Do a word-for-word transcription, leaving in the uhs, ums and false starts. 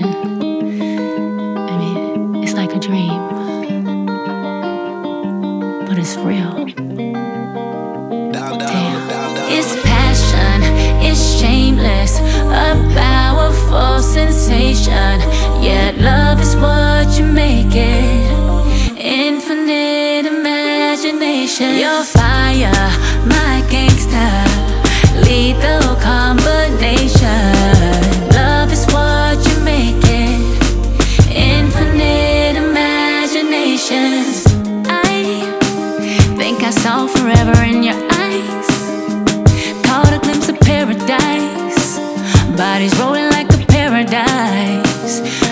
I mean, it's like a dream, but it's real. Damn. It's passion, it's shameless, a powerful sensation. Yet love is what you make it. Infinite imagination. Your fire, my gangster, lethal combination. Love is what you make it. Infinite imagination. I think I saw forever in your eyes. Caught a glimpse of paradise. Bodies rolling like a paradise.